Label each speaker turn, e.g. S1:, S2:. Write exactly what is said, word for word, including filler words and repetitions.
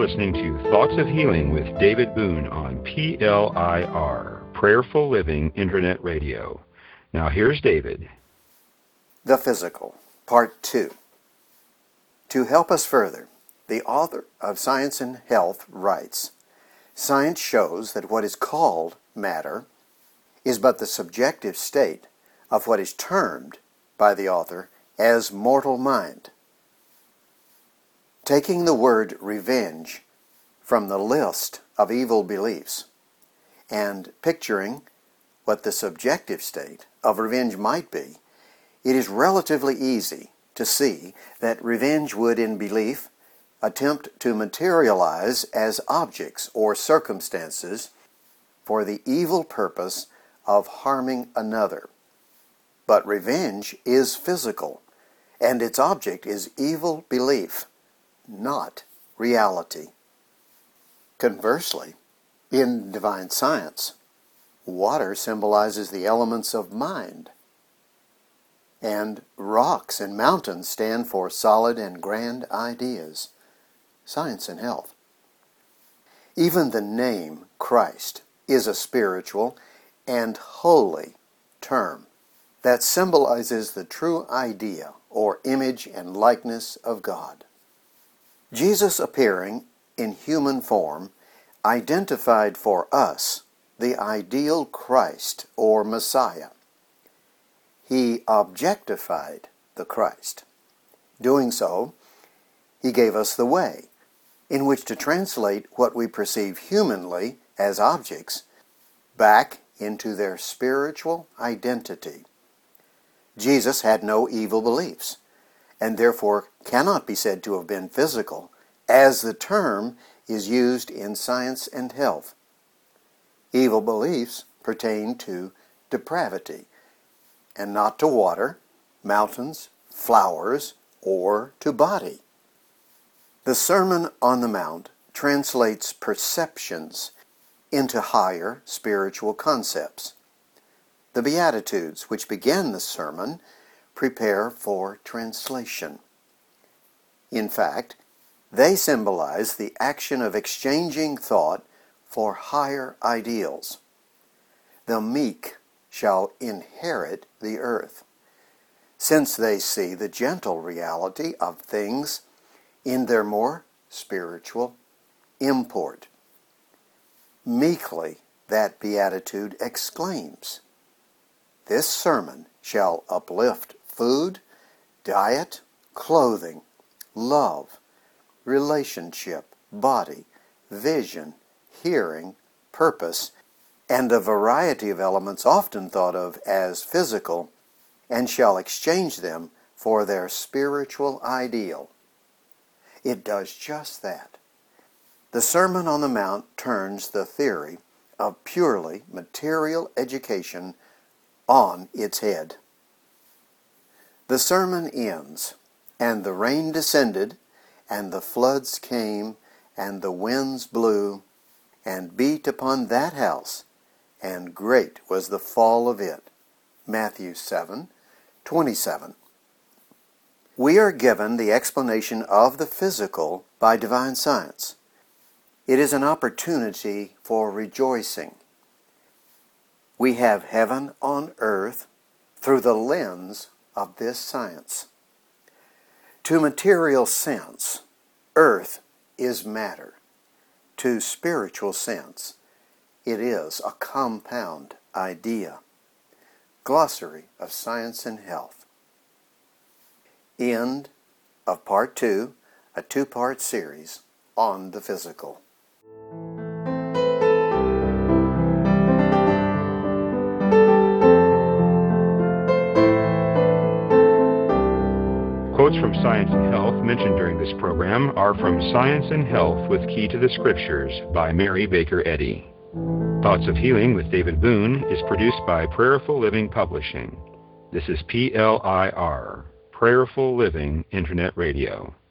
S1: listening to Thoughts of Healing with David Boone on P L I R, Prayerful Living Internet Radio. Now here's David.
S2: The Physical, Part two. To help us further, the author of Science and Health writes, "Science shows that what is called matter is but the subjective state of what is termed by the author as mortal mind." Taking the word revenge from the list of evil beliefs and picturing what the subjective state of revenge might be, it is relatively easy to see that revenge would, in belief, attempt to materialize as objects or circumstances for the evil purpose of harming another. But revenge is physical, and its object is evil belief, not reality. Conversely, in divine science, water symbolizes the elements of mind, and rocks and mountains stand for solid and grand ideas. Science and Health. Even the name Christ is a spiritual and holy term that symbolizes the true idea or image and likeness of God. Jesus appearing in human form identified for us the ideal Christ or Messiah. He objectified the Christ. Doing so, he gave us the way in which to translate what we perceive humanly as objects back into their spiritual identity. Jesus had no evil beliefs, and therefore cannot be said to have been physical, as the term is used in Science and Health. Evil beliefs pertain to depravity, and not to water, mountains, flowers, or to body. The Sermon on the Mount translates perceptions into higher spiritual concepts. The Beatitudes, which begin the sermon, prepare for translation. In fact, they symbolize the action of exchanging thought for higher ideals. The meek shall inherit the earth, since they see the gentle reality of things in their more spiritual import. Meekly that beatitude exclaims, "This sermon shall uplift food, diet, clothing, love, relationship, body, vision, hearing, purpose, and a variety of elements often thought of as physical, and shall exchange them for their spiritual ideal." It does just that. The Sermon on the Mount turns the theory of purely material education on its head. The sermon ends, "And the rain descended, and the floods came, and the winds blew, and beat upon that house, and great was the fall of it." Matthew seven twenty-seven. We are given the explanation of the physical by divine science. It is an opportunity for rejoicing. We have heaven on earth through the lens of this science. To material sense, earth is matter. To spiritual sense, it is a compound idea. Glossary of Science and Health. End of Part two, a two-part series on the physical.
S1: Quotes from Science and Health mentioned during this program are from Science and Health with Key to the Scriptures by Mary Baker Eddy. Thoughts of Healing with David Boone is produced by Prayerful Living Publishing. This is P L I R, Prayerful Living Internet Radio.